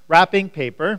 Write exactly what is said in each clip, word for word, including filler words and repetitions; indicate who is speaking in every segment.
Speaker 1: Wrapping paper.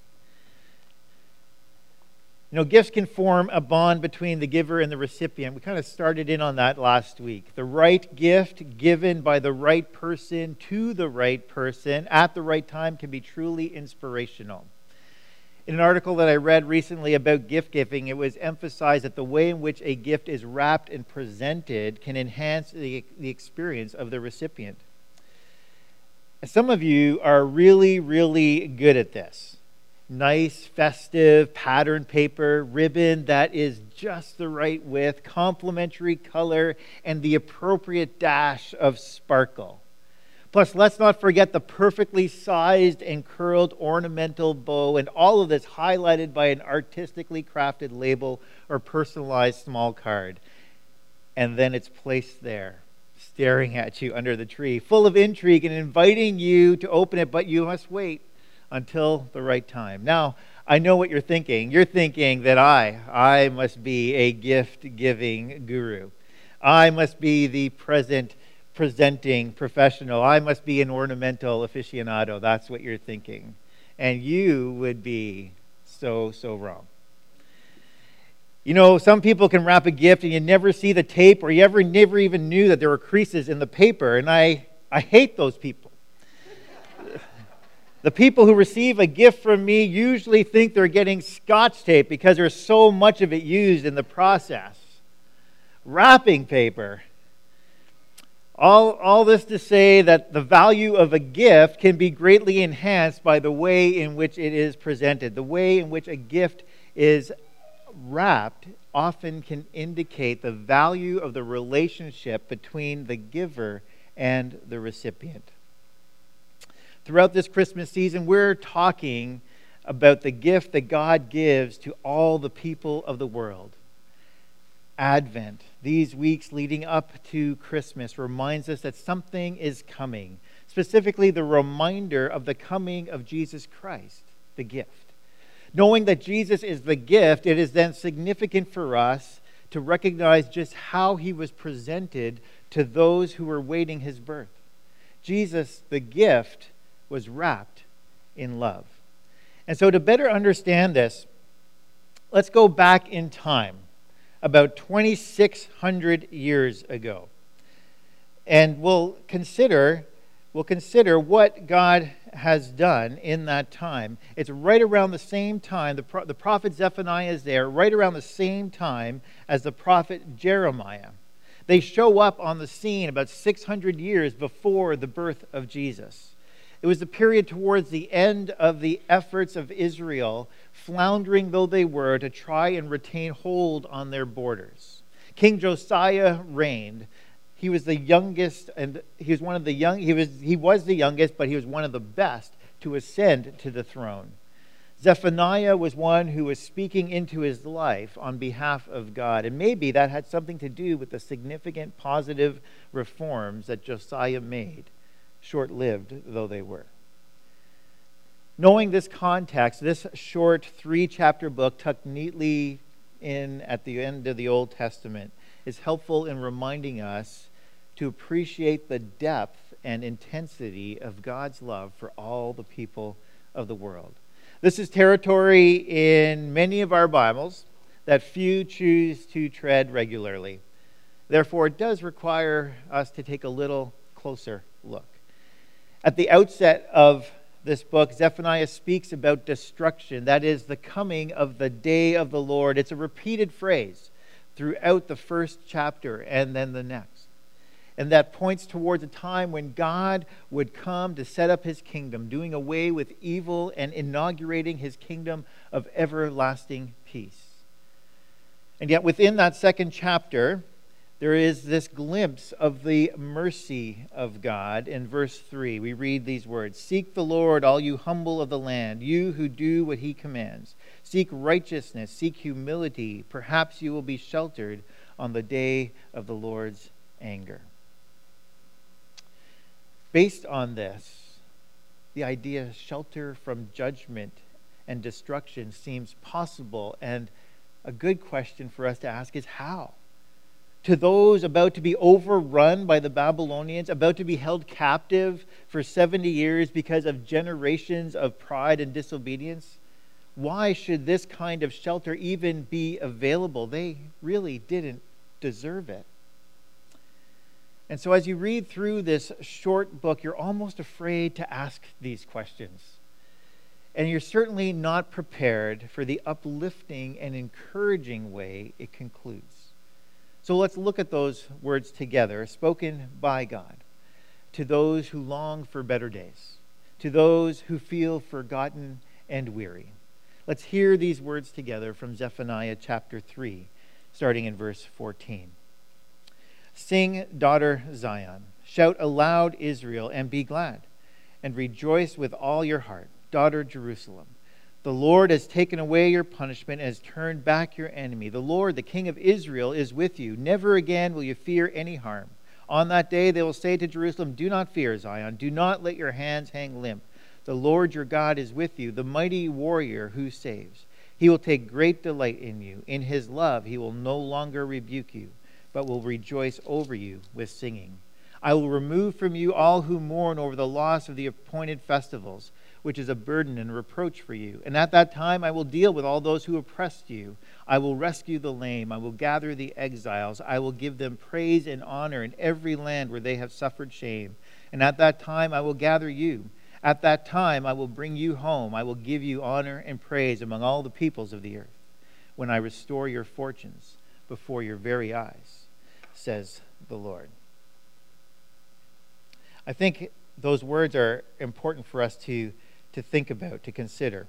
Speaker 1: You know, gifts can form a bond between the giver and the recipient. We kind of started in on that last week. The right gift given by the right person to the right person at the right time can be truly inspirational. In an article that I read recently about gift giving, it was emphasized that the way in which a gift is wrapped and presented can enhance the, the experience of the recipient. Some of you are really, really good at this. Nice, festive, patterned paper, ribbon that is just the right width, complementary color, and the appropriate dash of sparkle. Plus, let's not forget the perfectly sized and curled ornamental bow, and all of this highlighted by an artistically crafted label or personalized small card. And then it's placed there, staring at you under the tree, full of intrigue and inviting you to open it, but you must wait until the right time. Now, I know what you're thinking. You're thinking that I, I must be a gift-giving guru. I must be the present presenting professional. I must be an ornamental aficionado. That's what you're thinking. And you would be so, so wrong. You know, some people can wrap a gift and you never see the tape, or you ever never even knew that there were creases in the paper. And I, I hate those people. The people who receive a gift from me usually think they're getting Scotch tape because there's so much of it used in the process. Wrapping paper. All, all this to say that the value of a gift can be greatly enhanced by the way in which it is presented. The way in which a gift is wrapped often can indicate the value of the relationship between the giver and the recipient. Throughout this Christmas season, we're talking about the gift that God gives to all the people of the world. Advent, these weeks leading up to Christmas, reminds us that something is coming. Specifically, the reminder of the coming of Jesus Christ, the gift. Knowing that Jesus is the gift, it is then significant for us to recognize just how he was presented to those who were waiting his birth. Jesus, the gift, was wrapped in love. And so to better understand this, let's go back in time, about twenty-six hundred years ago. And we'll consider, we'll consider what God has done in that time. It's right around the same time, the, pro- the prophet Zephaniah is there, right around the same time as the prophet Jeremiah. They show up on the scene about six hundred years before the birth of Jesus. It was the period towards the end of the efforts of Israel, floundering though they were, to try and retain hold on their borders. King Josiah reigned. He was the youngest, and he was one of the young. He was he was the youngest, but he was one of the best to ascend to the throne. Zephaniah was one who was speaking into his life on behalf of God, and maybe that had something to do with the significant positive reforms that Josiah made, short-lived though they were. Knowing this context, this short three-chapter book tucked neatly in at the end of the Old Testament is helpful in reminding us to appreciate the depth and intensity of God's love for all the people of the world. This is territory in many of our Bibles that few choose to tread regularly. Therefore, it does require us to take a little closer look. At the outset of this book, Zephaniah speaks about destruction, that is, the coming of the day of the Lord. It's a repeated phrase throughout the first chapter and then the next. And that points towards a time when God would come to set up his kingdom, doing away with evil and inaugurating his kingdom of everlasting peace. And yet within that second chapter, there is this glimpse of the mercy of God. In verse three, we read these words: "Seek the Lord, all you humble of the land, you who do what he commands. Seek righteousness, seek humility. Perhaps you will be sheltered on the day of the Lord's anger." Based on this, the idea shelter from judgment and destruction seems possible, and a good question for us to ask is how? to those about to be overrun by the Babylonians, about to be held captive for seventy years because of generations of pride and disobedience. Why should this kind of shelter even be available? They really didn't deserve it. And so as you read through this short book, you're almost afraid to ask these questions. And you're certainly not prepared for the uplifting and encouraging way it concludes. So let's look at those words together, spoken by God, to those who long for better days, to those who feel forgotten and weary. Let's hear these words together from Zephaniah chapter three, starting in verse fourteen. Sing, daughter Zion, shout aloud, Israel, and be glad, and rejoice with all your heart, daughter Jerusalem. The Lord has taken away your punishment and has turned back your enemy. The Lord, the King of Israel, is with you. Never again will you fear any harm. On that day they will say to Jerusalem, do not fear, Zion. Do not let your hands hang limp. The Lord your God is with you, the mighty warrior who saves. He will take great delight in you. In his love he will no longer rebuke you, but will rejoice over you with singing. I will remove from you all who mourn over the loss of the appointed festivals, which is a burden and reproach for you. And at that time I will deal with all those who oppressed you. I will rescue the lame. I will gather the exiles. I will give them praise and honor in every land where they have suffered shame. And at that time I will gather you. At that time I will bring you home. I will give you honor and praise among all the peoples of the earth, when I restore your fortunes before your very eyes, says the Lord. I think those words are important for us to, to think about, to consider.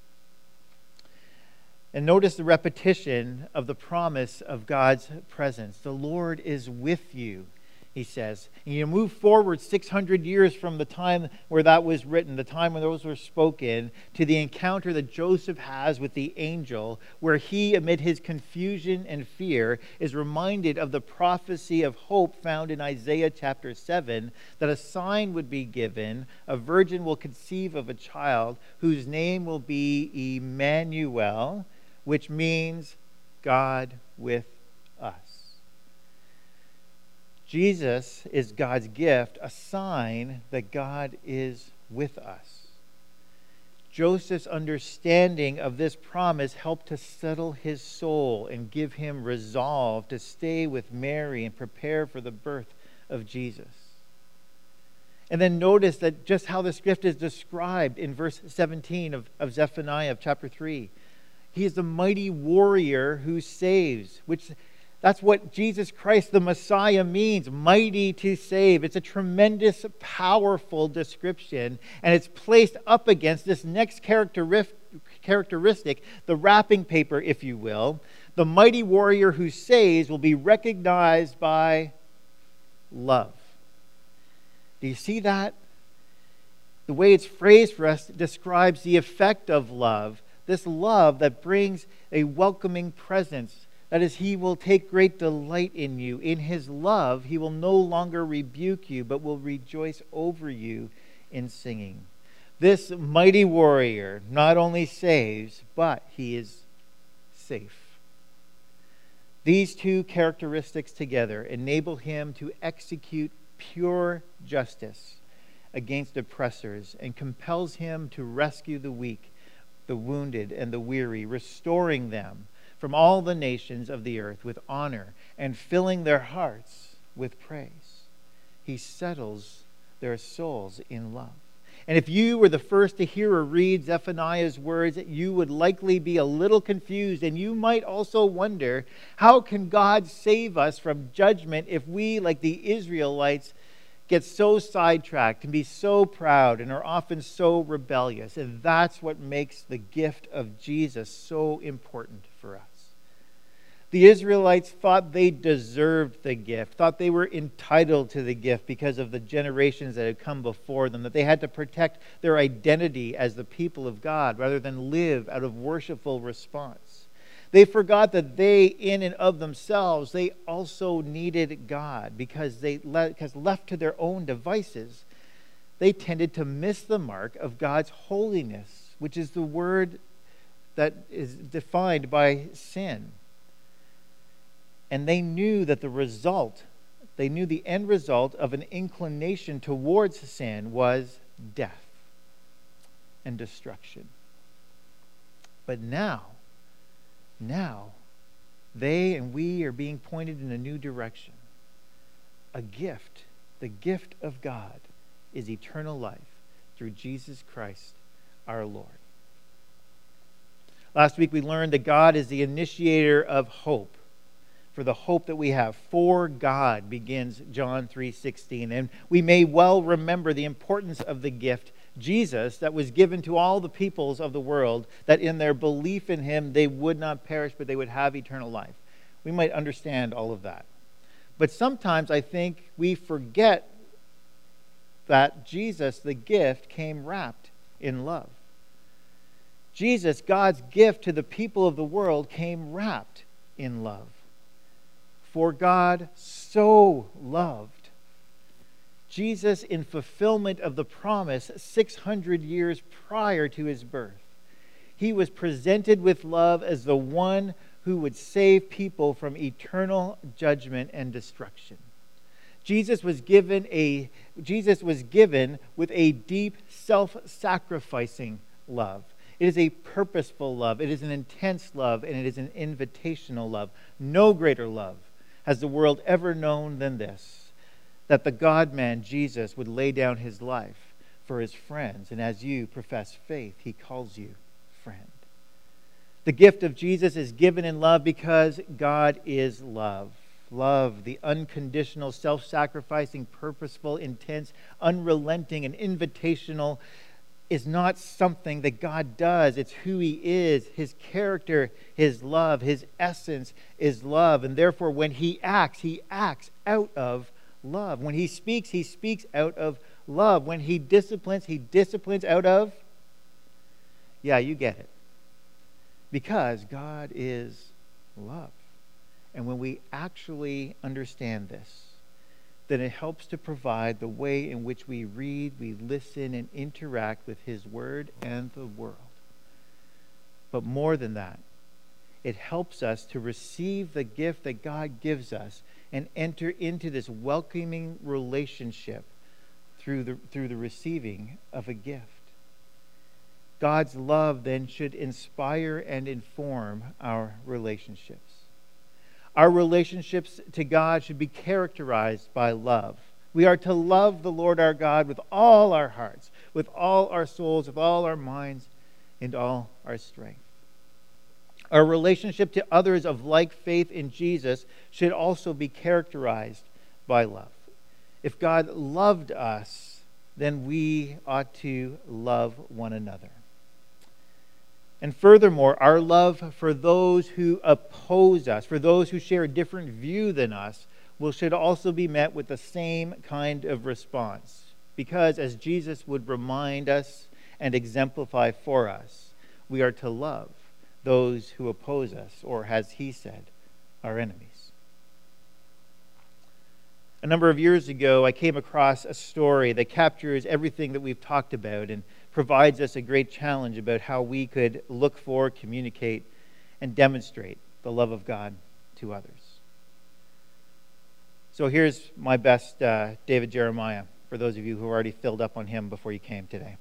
Speaker 1: And notice the repetition of the promise of God's presence. The Lord is with you, he says. And you move forward six hundred years from the time where that was written, the time when those were spoken, to the encounter that Joseph has with the angel, where he, amid his confusion and fear, is reminded of the prophecy of hope found in Isaiah chapter seven, that a sign would be given. A virgin will conceive of a child whose name will be Emmanuel, which means God with us. Jesus is God's gift, a sign that God is with us. Joseph's understanding of this promise helped to settle his soul and give him resolve to stay with Mary and prepare for the birth of Jesus. And then notice that just how the script is described in verse seventeen of, of Zephaniah of chapter three. He is the mighty warrior who saves, which that's what Jesus Christ, the Messiah, means, mighty to save. It's a tremendous, powerful description, and it's placed up against this next characteristic, the wrapping paper, if you will. The mighty warrior who saves will be recognized by love. Do you see that? The way it's phrased for us describes the effect of love, this love that brings a welcoming presence. That is, he will take great delight in you. In his love, he will no longer rebuke you, but will rejoice over you in singing. This mighty warrior not only saves, but he is safe. These two characteristics together enable him to execute pure justice against oppressors and compels him to rescue the weak, the wounded, and the weary, restoring them from all the nations of the earth with honor and filling their hearts with praise. He settles their souls in love. And if you were the first to hear or read Zephaniah's words, you would likely be a little confused, and you might also wonder, how can God save us from judgment if we, like the Israelites, get so sidetracked, can be so proud, and are often so rebellious? And that's what makes the gift of Jesus so important for us. The Israelites thought they deserved the gift, thought they were entitled to the gift because of the generations that had come before them, that they had to protect their identity as the people of God rather than live out of worshipful response. They forgot that they, in and of themselves, they also needed God because they because left to their own devices, they tended to miss the mark of God's holiness, which is the word that is defined by sin. And they knew that the result, they knew the end result of an inclination towards sin was death and destruction. But now, now, they and we are being pointed in a new direction. A gift, the gift of God, is eternal life through Jesus Christ our Lord. Last week we learned that God is the initiator of hope. For the hope that we have for God begins John three sixteen. And we may well remember the importance of the gift, Jesus, that was given to all the peoples of the world, that in their belief in him they would not perish, but they would have eternal life. We might understand all of that. But sometimes I think we forget that Jesus, the gift, came wrapped in love. Jesus, God's gift to the people of the world, came wrapped in love. For God so loved. Jesus, in fulfillment of the promise six hundred years prior to his birth, he was presented with love as the one who would save people from eternal judgment and destruction. Jesus was given a Jesus was given with a deep self-sacrificing love. It is a purposeful love. It is an intense love, and it is an invitational love. No greater love has the world ever known than this, that the God-man, Jesus, would lay down his life for his friends. And as you profess faith, he calls you friend. The gift of Jesus is given in love because God is love. Love, the unconditional, self-sacrificing, purposeful, intense, unrelenting, and invitational, is not something that God does. It's who he is. His character, his love, his essence is love. And therefore, when he acts, he acts out of love. When he speaks, he speaks out of love. When he disciplines, he disciplines out of, yeah, you get it. Because God is love. And when we actually understand this, then it helps to provide the way in which we read, we listen, and interact with his word and the world. But more than that, it helps us to receive the gift that God gives us and enter into this welcoming relationship through the, through the receiving of a gift. God's love then should inspire and inform our relationships. Our relationships to God should be characterized by love. We are to love the Lord our God with all our hearts, with all our souls, with all our minds, and all our strength. Our relationship to others of like faith in Jesus should also be characterized by love. If God loved us, then we ought to love one another. And furthermore, our love for those who oppose us, for those who share a different view than us, will should also be met with the same kind of response. Because as Jesus would remind us and exemplify for us, we are to love those who oppose us, or as he said, our enemies. A number of years ago, I came across a story that captures everything that we've talked about and provides us a great challenge about how we could look for, communicate, and demonstrate the love of God to others. So here's my best uh, David Jeremiah, for those of you who already filled up on him before you came today.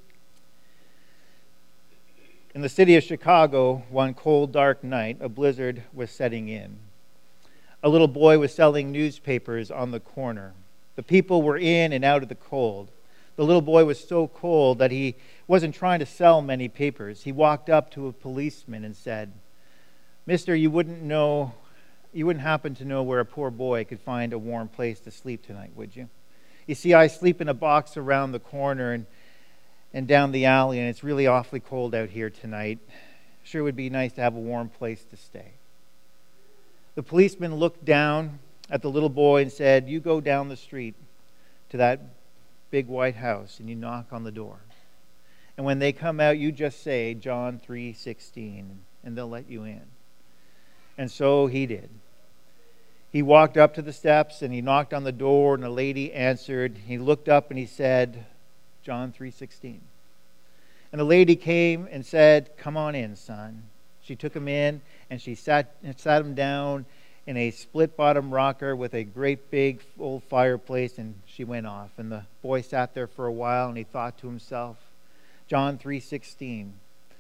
Speaker 1: In the city of Chicago, one cold, dark night, a blizzard was setting in. A little boy was selling newspapers on the corner. The people were in and out of the cold. The little boy was so cold that he wasn't trying to sell many papers. He walked up to a policeman and said, "Mister, you wouldn't know, you wouldn't happen to know where a poor boy could find a warm place to sleep tonight, would you? You see, I sleep in a box around the corner and, and down the alley, and it's really awfully cold out here tonight. Sure would be nice to have a warm place to stay." The policeman looked down at the little boy and said, "You go down the street to that big white house and you knock on the door. And when they come out, you just say John three sixteen, and they'll let you in." And so he did. He walked up to the steps and he knocked on the door, and a lady answered. He looked up and he said, John three sixteen. And the lady came and said, "Come on in, son." She took him in and she sat, sat him down in a split-bottom rocker with a great big old fireplace, and she went off. And the boy sat there for a while, and he thought to himself, John three sixteen,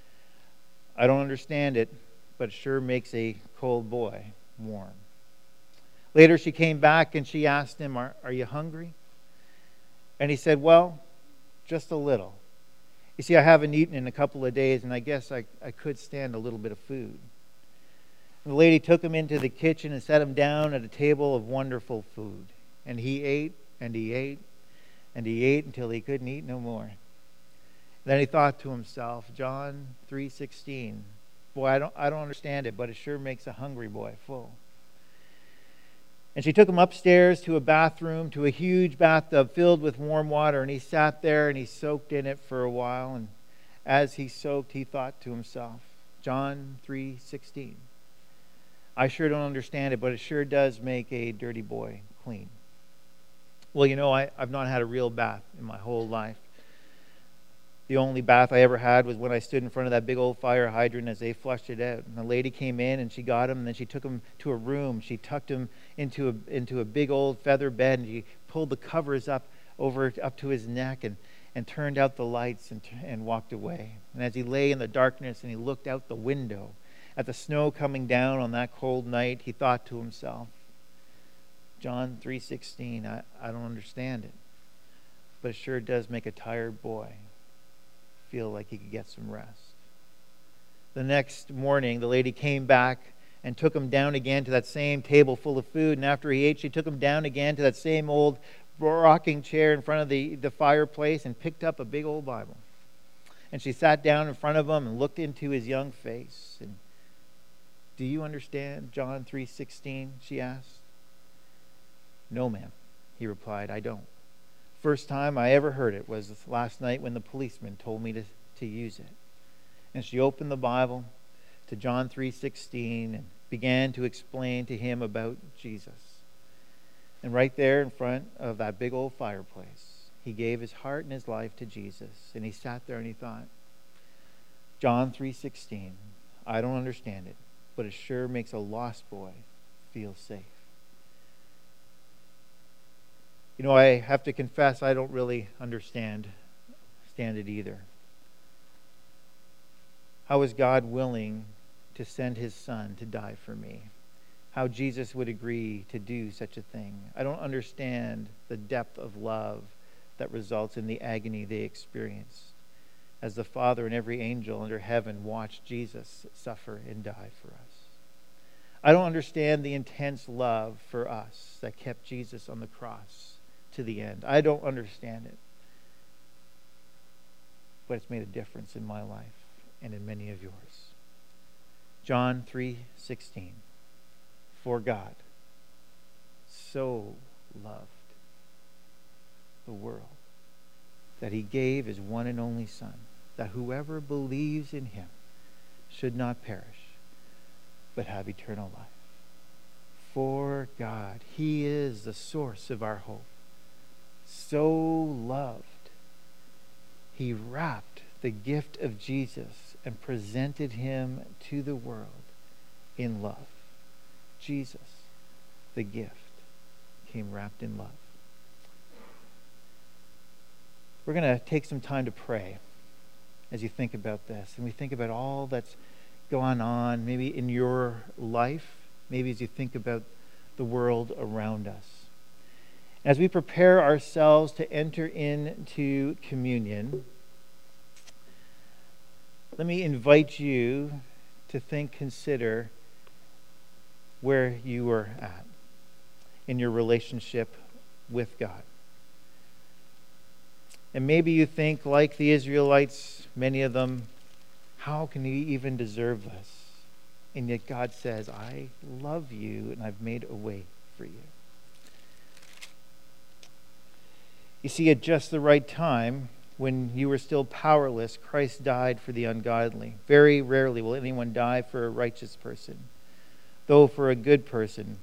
Speaker 1: I don't understand it, but it sure makes a cold boy warm. Later she came back and she asked him, are, are you hungry? And he said, well, just a little. You see, I haven't eaten in a couple of days, and I guess I, I could stand a little bit of food. And the lady took him into the kitchen and set him down at a table of wonderful food. And he ate, and he ate, and he ate until he couldn't eat no more. Then he thought to himself, John three sixteen, boy, I don't, I don't understand it, but it sure makes a hungry boy full. And she took him upstairs to a bathroom, to a huge bathtub filled with warm water, and he sat there and he soaked in it for a while. And as he soaked, he thought to himself, John three sixteen, I sure don't understand it, but it sure does make a dirty boy clean. Well, you know, I, I've not had a real bath in my whole life. The only bath I ever had was when I stood in front of that big old fire hydrant as they flushed it out. And the lady came in and she got him, and then she took him to a room. She tucked him into a into a big old feather bed, and she pulled the covers up over up to his neck and, and turned out the lights and, and walked away. And as he lay in the darkness and he looked out the window at the snow coming down on that cold night, he thought to himself, John three sixteen, I, I don't understand it, but it sure does make a tired boy feel like he could get some rest. The next morning, the lady came back and took him down again to that same table full of food. And after he ate, she took him down again to that same old rocking chair in front of the, the fireplace and picked up a big old Bible. And she sat down in front of him and looked into his young face. And, do you understand John three sixteen? She asked. No, ma'am, he replied, I don't. First time I ever heard it was last night when the policeman told me to, to use it. And she opened the Bible to John three sixteen and began to explain to him about Jesus. And right there in front of that big old fireplace, he gave his heart and his life to Jesus. And he sat there and he thought, John three sixteen, I don't understand it, but it sure makes a lost boy feel safe. You know, I have to confess, I don't really understand stand it either. How is God willing to send his son to die for me? How Jesus would agree to do such a thing? I don't understand the depth of love that results in the agony they experienced as the Father and every angel under heaven watched Jesus suffer and die for us. I don't understand the intense love for us that kept Jesus on the cross to the end. I don't understand it. But it's made a difference in my life and in many of yours. John three sixteen. For God so loved the world that he gave his one and only Son, that whoever believes in him should not perish, but have eternal life. For God, he is the source of our hope. So loved, he wrapped the gift of Jesus and presented him to the world in love. Jesus, the gift, came wrapped in love. We're going to take some time to pray as you think about this. And we think about all that's going on, maybe in your life, maybe as you think about the world around us. As we prepare ourselves to enter into communion, let me invite you to think, consider where you are at in your relationship with God. And maybe you think, like the Israelites, many of them, how can we even deserve this? And yet God says, I love you and I've made a way for you. You see, at just the right time, when you were still powerless, Christ died for the ungodly. Very rarely will anyone die for a righteous person. Though for a good person,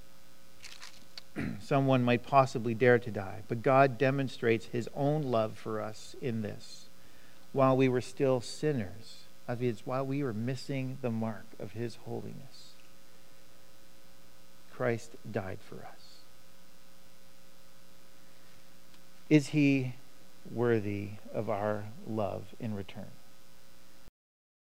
Speaker 1: someone might possibly dare to die. But God demonstrates his own love for us in this. While we were still sinners, that is, while we were missing the mark of his holiness, Christ died for us. Is he worthy of our love in return?